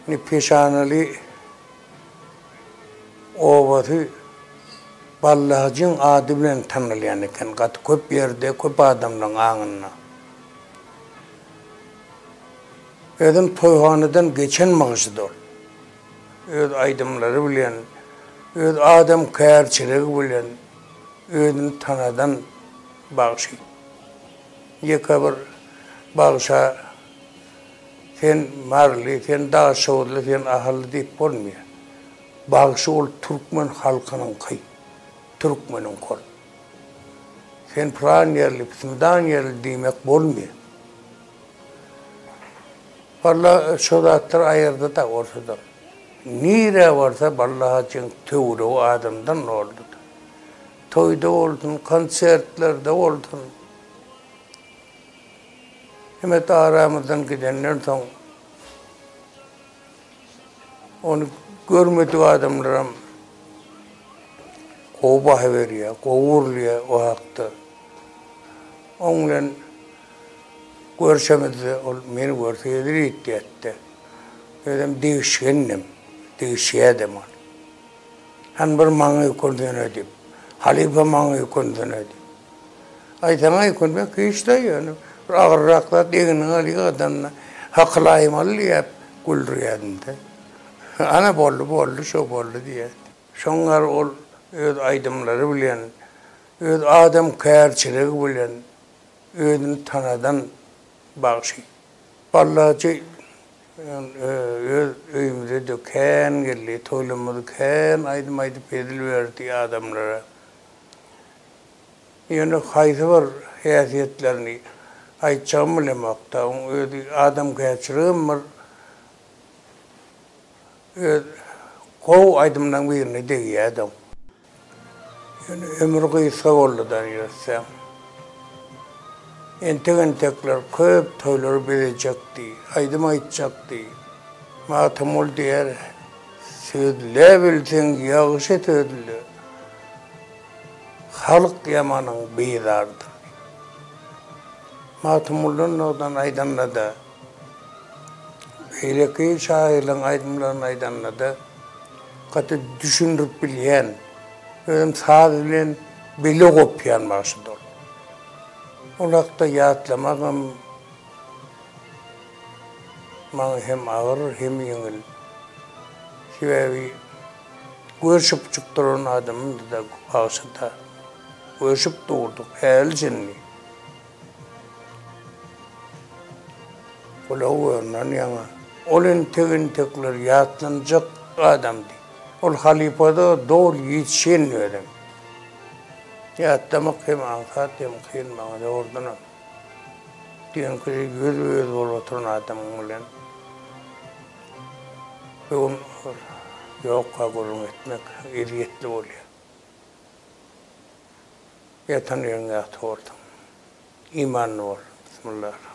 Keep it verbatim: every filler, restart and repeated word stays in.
ni peşaneli ovatı Ballahcın adı bilen tanılayan eken kat köp yerde köp adamdan ağınna. Ödün toyhanıdan geçen mağızıdır. Öd aydımları bilen, öd adam kayarçılığı bilen, ödün tanadan bağışı. Yeka bir bağışa sen marlı, sen dağ soğudlu, sen ahalı deyip olmuyor. Bağışı ol Türkmen halkının kayı. Türkmen'in kol. Sen falan yerli, Pısım'dan yerli demek olmuyor. Vallahi şodatlar ayırdı da ortada. Nire varsa vallahi için tövre o adamdan oldu. Toyda oldun, konsertlerde oldun. Hemet aramızdan gidenler son onu görmedi adamlarım. Kovbah veriyor, kovurluyor o hakta. Onunla görüşemedi, beni görseydi ihtiyatti. Dedim değişkendim, değişeyedim onu. Han bir mağın yukundan ödeyim, halife mağın yukundan ödeyim. Aytana yukun ben kıyışta yani. Ağırrakla değinin alıyor adamla. Haklayım alıyor, güldürüyordum da. Ana bollu, bollu, şu bollu diye. Şunlar ol, öd aydımları bilen, öd adam kayarçılığı bilen, ödün tanadan bağışı. Vallahi öyümüzde döken geldi, toylumu döken aydım aydım pedil verdi adamlara. Yani haydi var hayatiyetlerini aytacağım bilemakta, adam kayarçılığım var. Kov aydımdan birini degiye adam. Yani ömür kıysa oldudan yürüsem. Entek entekler köp toyları bilecekti, aydım aytacaktı. Matım ol diyer, söydüle bilsen yağışı tödülü. Halk yamanın beydardı. Matım olun odan aydanladı. Beyleki şairlen aydımların aydanladı. Katı düşündürüp bilen, ödüm sağ bilen beli kopyan başıdır. Olakta yatlamağım bana hem ağır hem yengil. Sebebi görüşüp çıktıran adamın da ağzında. Görüşüp doğurduk, el cenni. Ola uğurlan yana. Olun tegin tekler yatlanacak adamdı. Ol halifada doğru yetişen ödem. Yatlamak hem ağzat hem kıyılmağa da oradan. Diyen ki göz göz olup oturan adamın olan. Ve onu yok kabulüm etmek eriyetli oluyor. Yatan yerine yatı oradan. İmanlı ol. Bismillah.